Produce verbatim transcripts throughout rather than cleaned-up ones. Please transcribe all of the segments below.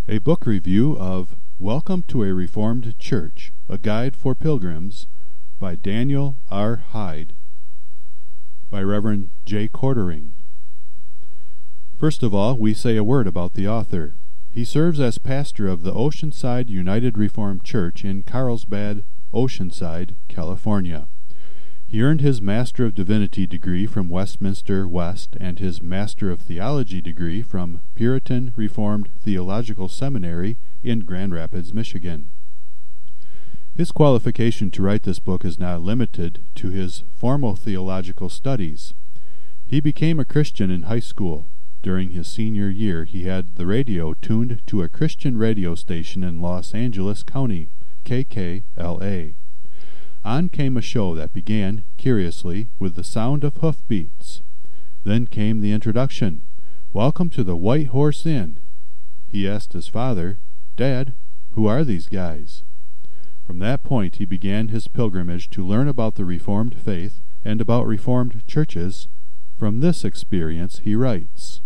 A book review of Welcome to a Reformed Church, A Guide for Pilgrims by Daniel R. Hyde, by Reverend J. Cordering. First of all, we say a word about the author. He serves as pastor of the Oceanside United Reformed Church in Carlsbad, Oceanside, California. He earned his Master of Divinity degree from Westminster West and his Master of Theology degree from Puritan Reformed Theological Seminary in Grand Rapids, Michigan. His qualification to write this book is not limited to his formal theological studies. He became a Christian in high school. During his senior year, he had the radio tuned to a Christian radio station in Los Angeles County, K K L A. On came a show that began, curiously, with the sound of hoofbeats. Then came the introduction. "Welcome to the White Horse Inn." He asked his father, "Dad, who are these guys?" From that point he began his pilgrimage to learn about the Reformed faith and about Reformed churches. From this experience he writes,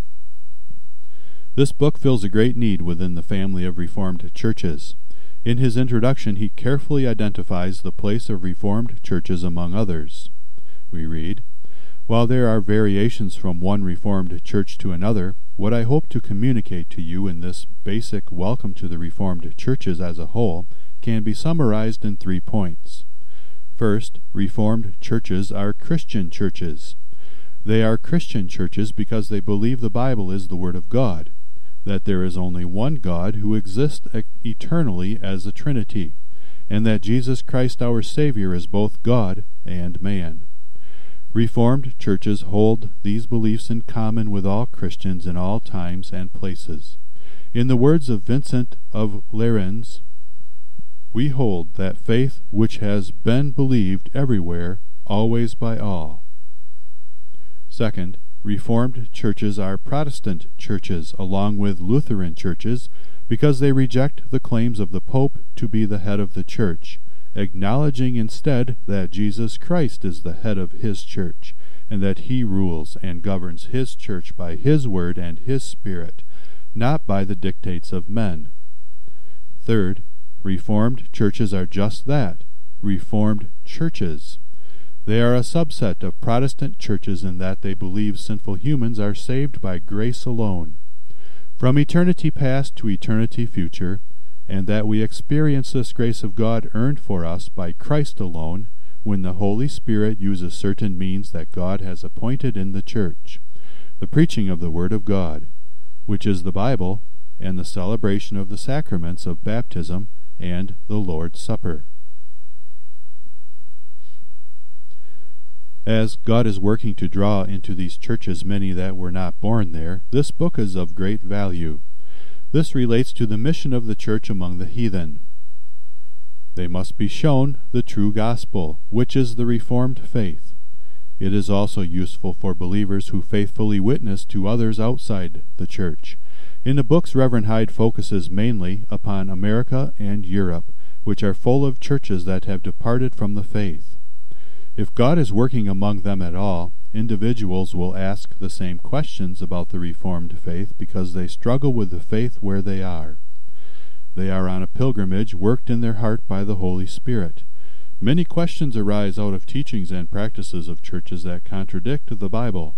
"This book fills a great need within the family of Reformed churches. In his introduction he carefully identifies the place of Reformed churches among others." We read, "While there are variations from one Reformed church to another, what I hope to communicate to you in this basic welcome to the Reformed churches as a whole can be summarized in three points. First, Reformed churches are Christian churches. They are Christian churches because they believe the Bible is the Word of God, that there is only one God who exists eternally as a Trinity, and that Jesus Christ our Savior is both God and man. Reformed churches hold these beliefs in common with all Christians in all times and places. In the words of Vincent of Lerins, we hold that faith which has been believed everywhere, always by all. Second, Reformed churches are Protestant churches along with Lutheran churches because they reject the claims of the Pope to be the head of the church, acknowledging instead that Jesus Christ is the head of his church, and that he rules and governs his church by his word and his Spirit, not by the dictates of men. Third, Reformed churches are just that, Reformed churches. They are a subset of Protestant churches in that they believe sinful humans are saved by grace alone, from eternity past to eternity future, and that we experience this grace of God earned for us by Christ alone when the Holy Spirit uses certain means that God has appointed in the church, the preaching of the Word of God, which is the Bible, and the celebration of the sacraments of baptism and the Lord's Supper. As God is working to draw into these churches many that were not born there, this book is of great value. This relates to the mission of the church among the heathen. They must be shown the true gospel, which is the Reformed faith. It is also useful for believers who faithfully witness to others outside the church. In the books, Reverend Hyde focuses mainly upon America and Europe, which are full of churches that have departed from the faith. If God is working among them at all, individuals will ask the same questions about the Reformed faith because they struggle with the faith where they are. They are on a pilgrimage worked in their heart by the Holy Spirit. Many questions arise out of teachings and practices of churches that contradict the Bible.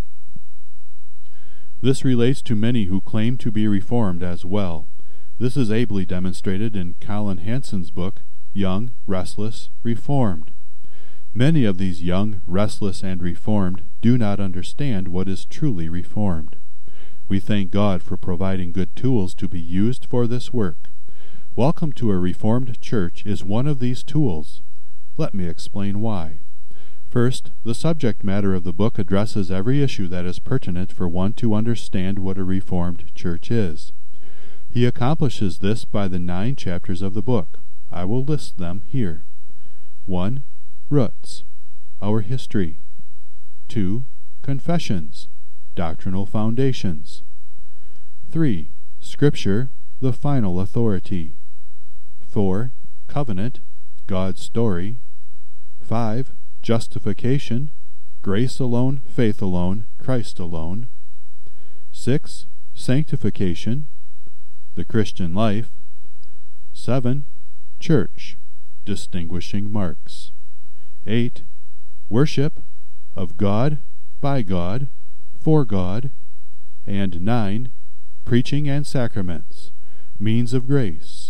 This relates to many who claim to be Reformed as well. This is ably demonstrated in Colin Hansen's book, Young, Restless, Reformed. Many of these young, restless, and reformed do not understand what is truly reformed. We thank God for providing good tools to be used for this work. Welcome to a Reformed Church is one of these tools. Let me explain why. First, the subject matter of the book addresses every issue that is pertinent for one to understand what a Reformed Church is. He accomplishes this by the nine chapters of the book. I will list them here. one. Roots, our history. two. Confessions, doctrinal foundations. three. Scripture, the final authority. four. Covenant, God's story. five. Justification, grace alone, faith alone, Christ alone. six. Sanctification. The Christian Life. seven. Church, distinguishing marks. eight. Worship, of God, by God, for God. And nine. Preaching and sacraments, means of grace.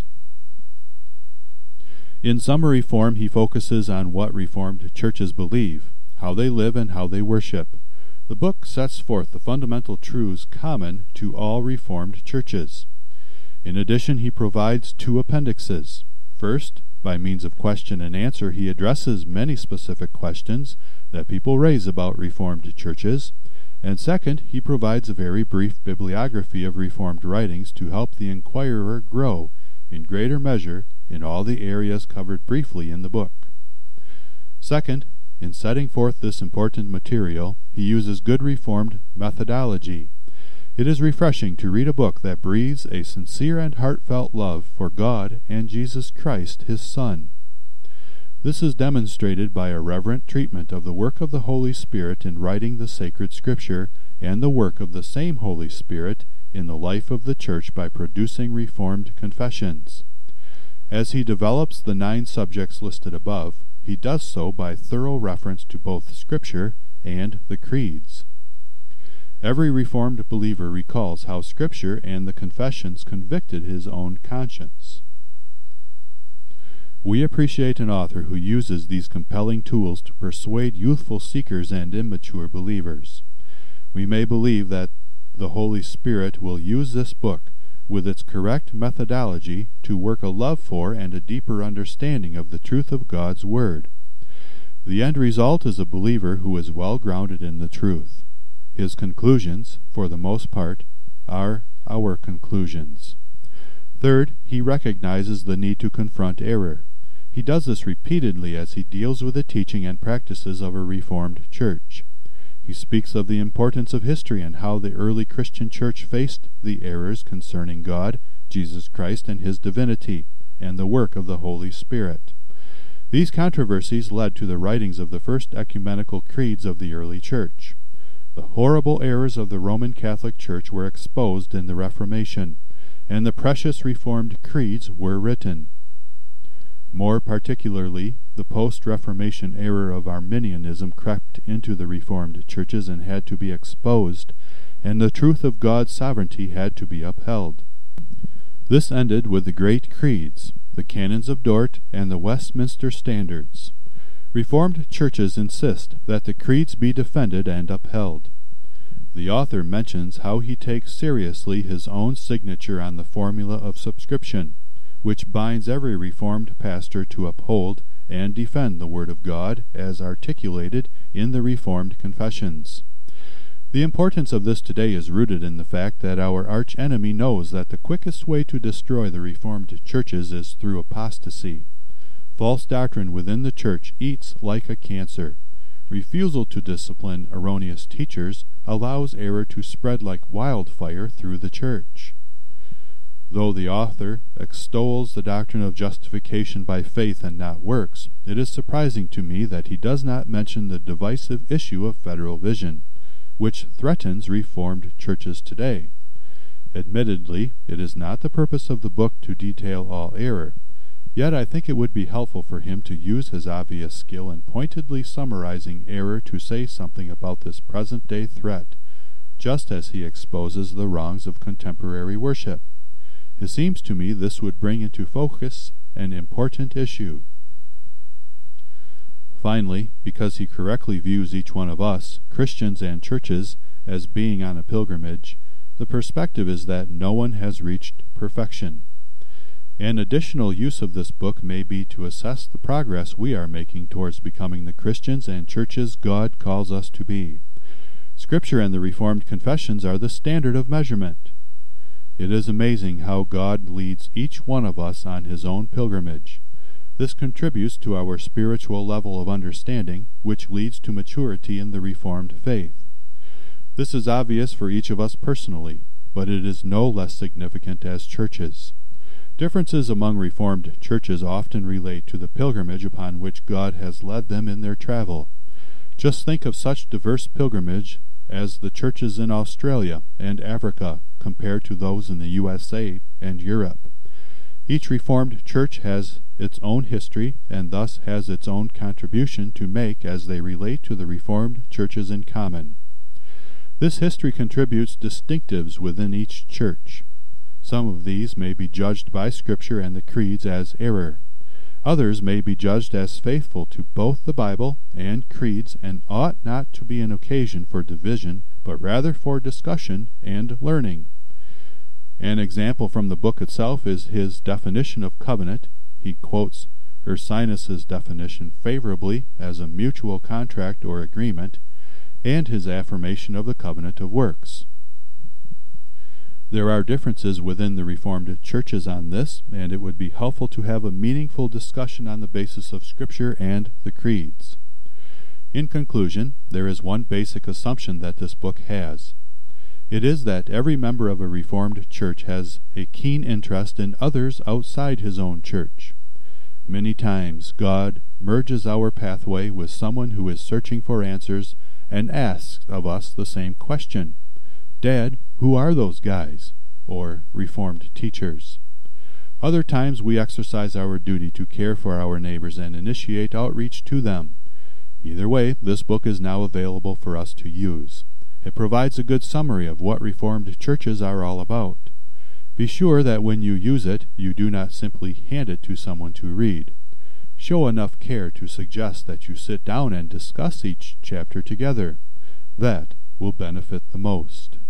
In summary form, he focuses on what Reformed churches believe, how they live, and how they worship. The book sets forth the fundamental truths common to all Reformed churches. In addition, he provides two appendixes. First, by means of question and answer, he addresses many specific questions that people raise about Reformed churches. And second, he provides a very brief bibliography of Reformed writings to help the inquirer grow in greater measure in all the areas covered briefly in the book. Second, in setting forth this important material, he uses good Reformed methodology. It is refreshing to read a book that breathes a sincere and heartfelt love for God and Jesus Christ, his Son. This is demonstrated by a reverent treatment of the work of the Holy Spirit in writing the sacred Scripture, and the work of the same Holy Spirit in the life of the Church by producing Reformed confessions. As he develops the nine subjects listed above, he does so by thorough reference to both Scripture and the creeds. Every Reformed believer recalls how Scripture and the confessions convicted his own conscience. We appreciate an author who uses these compelling tools to persuade youthful seekers and immature believers. We may believe that the Holy Spirit will use this book, with its correct methodology, to work a love for and a deeper understanding of the truth of God's Word. The end result is a believer who is well grounded in the truth. His conclusions, for the most part, are our conclusions. Third, he recognizes the need to confront error. He does this repeatedly as he deals with the teaching and practices of a Reformed church. He speaks of the importance of history and how the early Christian church faced the errors concerning God, Jesus Christ, and his divinity, and the work of the Holy Spirit. These controversies led to the writings of the first ecumenical creeds of the early church. The horrible errors of the Roman Catholic Church were exposed in the Reformation, and the precious Reformed creeds were written. More particularly, the post-Reformation error of Arminianism crept into the Reformed churches and had to be exposed, and the truth of God's sovereignty had to be upheld. This ended with the great creeds, the Canons of Dort, and the Westminster Standards. Reformed churches insist that the creeds be defended and upheld. The author mentions how he takes seriously his own signature on the formula of subscription, which binds every Reformed pastor to uphold and defend the Word of God as articulated in the Reformed confessions. The importance of this today is rooted in the fact that our arch-enemy knows that the quickest way to destroy the Reformed churches is through apostasy. False doctrine within the church eats like a cancer. Refusal to discipline erroneous teachers allows error to spread like wildfire through the church. Though the author extols the doctrine of justification by faith and not works, it is surprising to me that he does not mention the divisive issue of federal vision, which threatens Reformed churches today. Admittedly, it is not the purpose of the book to detail all error, yet I think it would be helpful for him to use his obvious skill in pointedly summarizing error to say something about this present-day threat, just as he exposes the wrongs of contemporary worship. It seems to me this would bring into focus an important issue. Finally, because he correctly views each one of us, Christians and churches, as being on a pilgrimage, the perspective is that no one has reached perfection. An additional use of this book may be to assess the progress we are making towards becoming the Christians and churches God calls us to be. Scripture and the Reformed confessions are the standard of measurement. It is amazing how God leads each one of us on his own pilgrimage. This contributes to our spiritual level of understanding, which leads to maturity in the Reformed faith. This is obvious for each of us personally, but it is no less significant as churches. Differences among Reformed churches often relate to the pilgrimage upon which God has led them in their travel. Just think of such diverse pilgrimage as the churches in Australia and Africa compared to those in the U S A and Europe. Each Reformed church has its own history and thus has its own contribution to make as they relate to the Reformed churches in common. This history contributes distinctives within each church. Some of these may be judged by Scripture and the creeds as error. Others may be judged as faithful to both the Bible and creeds and ought not to be an occasion for division, but rather for discussion and learning. An example from the book itself is his definition of covenant. He quotes Ursinus's definition favorably as a mutual contract or agreement, and his affirmation of the covenant of works. There are differences within the Reformed churches on this, and it would be helpful to have a meaningful discussion on the basis of Scripture and the creeds. In conclusion, there is one basic assumption that this book has. It is that every member of a Reformed church has a keen interest in others outside his own church. Many times God merges our pathway with someone who is searching for answers and asks of us the same question. Dad, who are those guys? Or Reformed teachers. Other times we exercise our duty to care for our neighbors and initiate outreach to them. Either way, this book is now available for us to use. It provides a good summary of what Reformed churches are all about. Be sure that when you use it, you do not simply hand it to someone to read. Show enough care to suggest that you sit down and discuss each chapter together. That will benefit the most.